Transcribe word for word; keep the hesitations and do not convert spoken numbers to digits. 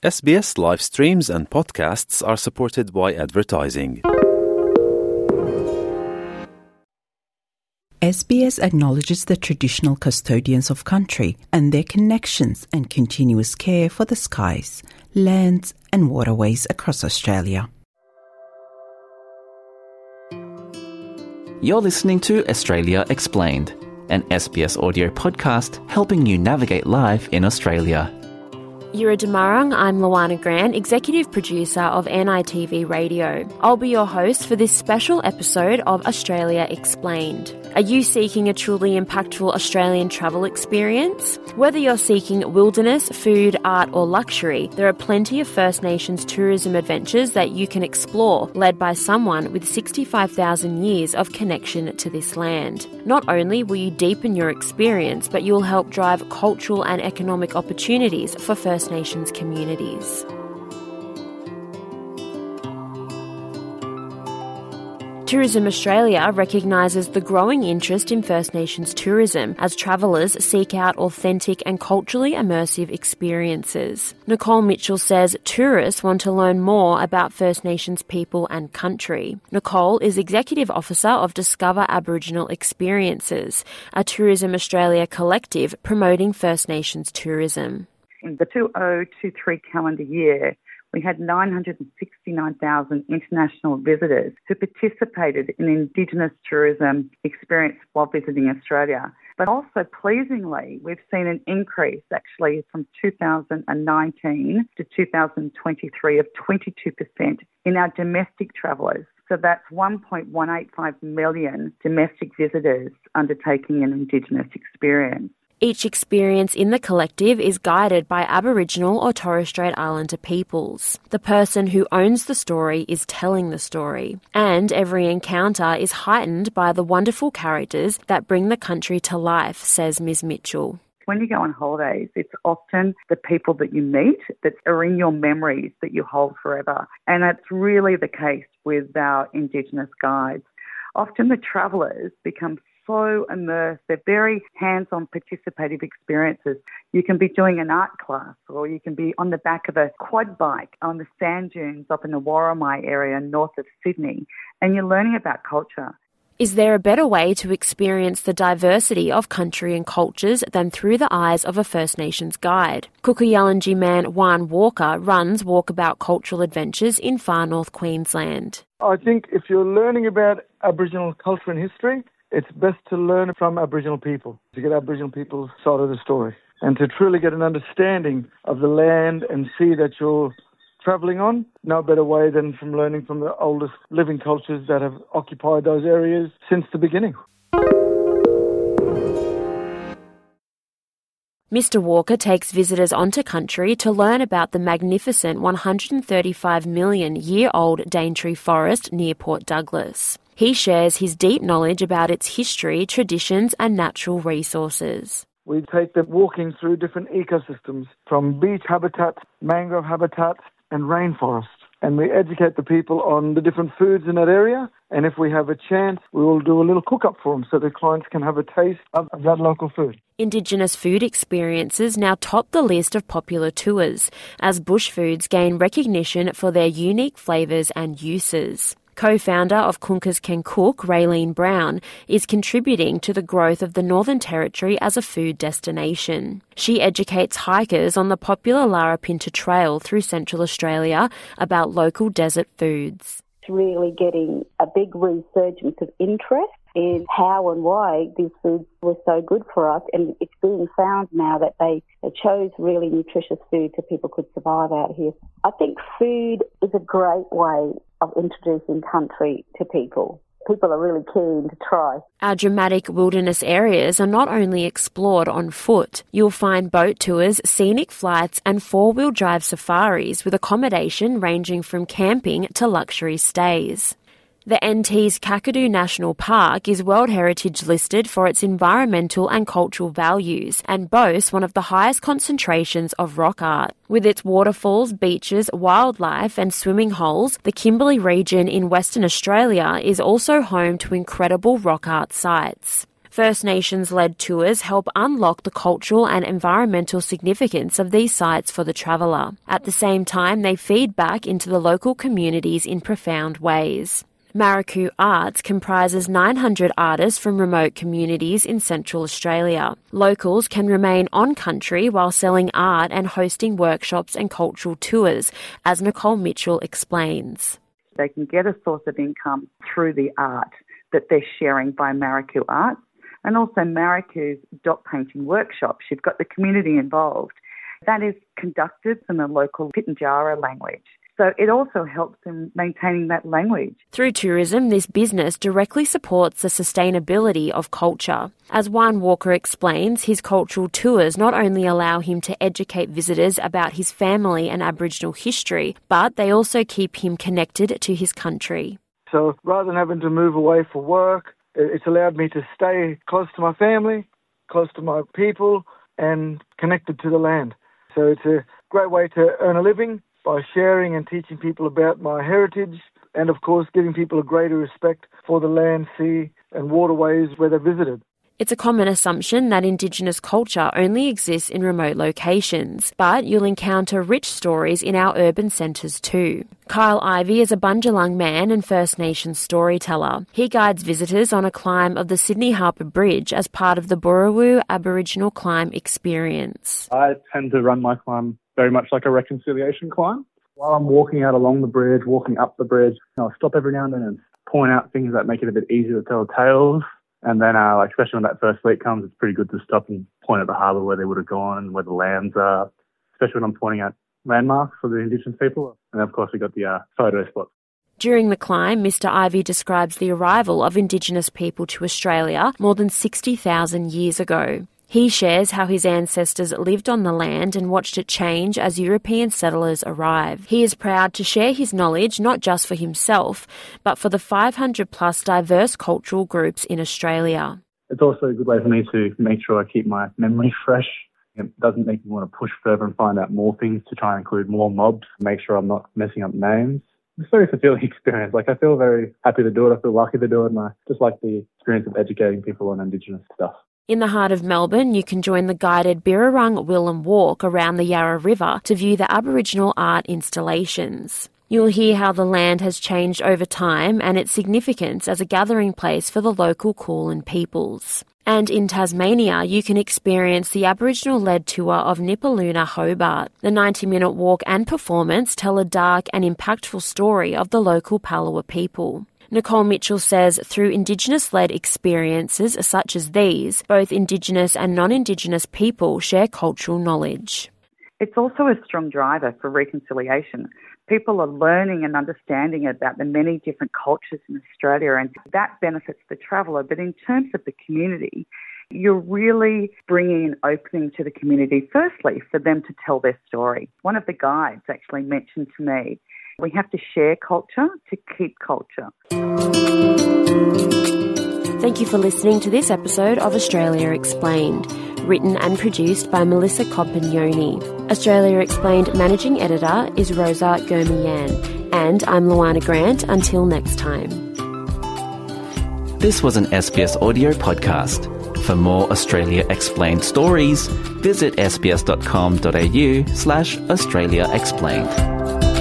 S B S live streams and podcasts are supported by advertising. S B S acknowledges the traditional custodians of country and their connections and continuous care for the skies, lands and waterways across Australia. You're listening to Australia Explained, an S B S audio podcast helping you navigate life in Australia. Yura Damarang, I'm Luana Grant, Executive Producer of N I T V Radio. I'll be your host for this special episode of Australia Explained. Are you seeking a truly impactful Australian travel experience? Whether you're seeking wilderness, food, art or luxury, there are plenty of First Nations tourism adventures that you can explore, led by someone with sixty-five thousand years of connection to this land. Not only will you deepen your experience, but you'll help drive cultural and economic opportunities for First Nations communities. Tourism Australia recognises the growing interest in First Nations tourism as travellers seek out authentic and culturally immersive experiences. Nicole Mitchell says tourists want to learn more about First Nations people and country. Nicole is Executive Officer of Discover Aboriginal Experiences, a Tourism Australia collective promoting First Nations tourism. In the two thousand twenty-three calendar year, we had nine hundred sixty-nine thousand international visitors who participated in Indigenous tourism experience while visiting Australia. But also, pleasingly, we've seen an increase actually from two thousand nineteen to two thousand twenty-three of twenty-two percent in our domestic travellers. So that's one point one eight five million domestic visitors undertaking an Indigenous experience. Each experience in the collective is guided by Aboriginal or Torres Strait Islander peoples. The person who owns the story is telling the story, and every encounter is heightened by the wonderful characters that bring the country to life, says Miz Mitchell. When you go on holidays, it's often the people that you meet that are in your memories that you hold forever. And that's really the case with our Indigenous guides. Often the travellers become so immersed. They're very hands-on participative experiences. You can be doing an art class, or you can be on the back of a quad bike on the sand dunes up in the Warramai area north of Sydney, and you're learning about culture. Is there a better way to experience the diversity of country and cultures than through the eyes of a First Nations guide? Kuku-Yalanji man Juan Walker runs Walkabout Cultural Adventures in far north Queensland. I think if you're learning about Aboriginal culture and history, it's best to learn from Aboriginal people, to get Aboriginal people's side of the story, and to truly get an understanding of the land and sea that you're travelling on. No better way than from learning from the oldest living cultures that have occupied those areas since the beginning. Mister Walker takes visitors onto country to learn about the magnificent one hundred thirty-five million year old Daintree Forest near Port Douglas. He shares his deep knowledge about its history, traditions and natural resources. We take them walking through different ecosystems, from beach habitats, mangrove habitats and rainforests. And we educate the people on the different foods in that area. And if we have a chance, we will do a little cook-up for them so the clients can have a taste of that local food. Indigenous food experiences now top the list of popular tours as bush foods gain recognition for their unique flavours and uses. Co-founder of Kunkers Can Cook, Raylene Brown, is contributing to the growth of the Northern Territory as a food destination. She educates hikers on the popular Larapinta Trail through Central Australia about local desert foods. It's really getting a big resurgence of interest in how and why these foods were so good for us, and it's being found now that they, they chose really nutritious food so people could survive out here. I think food is a great way of introducing country to people. People are really keen to try. Our dramatic wilderness areas are not only explored on foot. You'll find boat tours, scenic flights and four-wheel drive safaris with accommodation ranging from camping to luxury stays. The N T's Kakadu National Park is World Heritage listed for its environmental and cultural values and boasts one of the highest concentrations of rock art. With its waterfalls, beaches, wildlife and swimming holes, the Kimberley region in Western Australia is also home to incredible rock art sites. First Nations-led tours help unlock the cultural and environmental significance of these sites for the traveller. At the same time, they feed back into the local communities in profound ways. Marrickoo Arts comprises nine hundred artists from remote communities in Central Australia. Locals can remain on-country while selling art and hosting workshops and cultural tours, as Nicole Mitchell explains. They can get a source of income through the art that they're sharing by Marrickoo Arts, and also Marrickoo's dot painting workshops. You've got the community involved. That is conducted in the local Pitjantjatjara language. So it also helps in maintaining that language. Through tourism, this business directly supports the sustainability of culture. As Juan Walker explains, his cultural tours not only allow him to educate visitors about his family and Aboriginal history, but they also keep him connected to his country. So rather than having to move away for work, it's allowed me to stay close to my family, close to my people, and connected to the land. So it's a great way to earn a living by sharing and teaching people about my heritage, and of course giving people a greater respect for the land, sea and waterways where they visited. It's a common assumption that Indigenous culture only exists in remote locations, but you'll encounter rich stories in our urban centres too. Kyle Ivey is a Bundjalung man and First Nations storyteller. He guides visitors on a climb of the Sydney Harbour Bridge as part of the Boorloo Aboriginal Climb Experience. I tend to run my climb very much like a reconciliation climb. While I'm walking out along the bridge, walking up the bridge, I'll stop every now and then and point out things that make it a bit easier to tell tales. And then, uh, like, especially when that first fleet comes, it's pretty good to stop and point at the harbour where they would have gone, where the lands are, especially when I'm pointing out landmarks for the Indigenous people. And, of course, we got the uh, photo spots. During the climb, Mister Ivey describes the arrival of Indigenous people to Australia more than sixty thousand years ago. He shares how his ancestors lived on the land and watched it change as European settlers arrived. He is proud to share his knowledge not just for himself, but for the five hundred plus diverse cultural groups in Australia. It's also a good way for me to make sure I keep my memory fresh. It doesn't make me want to push further and find out more things to try and include more mobs, make sure I'm not messing up names. It's a very fulfilling experience. Like, I feel very happy to do it. I feel lucky to do it, and I just like the experience of educating people on Indigenous stuff. In the heart of Melbourne, you can join the guided Birrarung Willem Walk around the Yarra River to view the Aboriginal art installations. You'll hear how the land has changed over time and its significance as a gathering place for the local Kulin peoples. And in Tasmania, you can experience the Aboriginal-led tour of Nipaluna Hobart. The ninety-minute walk and performance tell a dark and impactful story of the local Palawa people. Nicole Mitchell says through Indigenous-led experiences such as these, both Indigenous and non-Indigenous people share cultural knowledge. It's also a strong driver for reconciliation. People are learning and understanding about the many different cultures in Australia, and that benefits the traveller. But in terms of the community, you're really bringing an opening to the community, firstly, for them to tell their story. One of the guides actually mentioned to me, we have to share culture to keep culture. Thank you for listening to this episode of Australia Explained, written and produced by Melissa Compagnoni. Australia Explained managing editor is Rosa Gurmiyan, and I'm Luana Grant. Until next time. This was an S B S audio podcast. For more Australia Explained stories, visit sbs.com.au slash Australia Explained.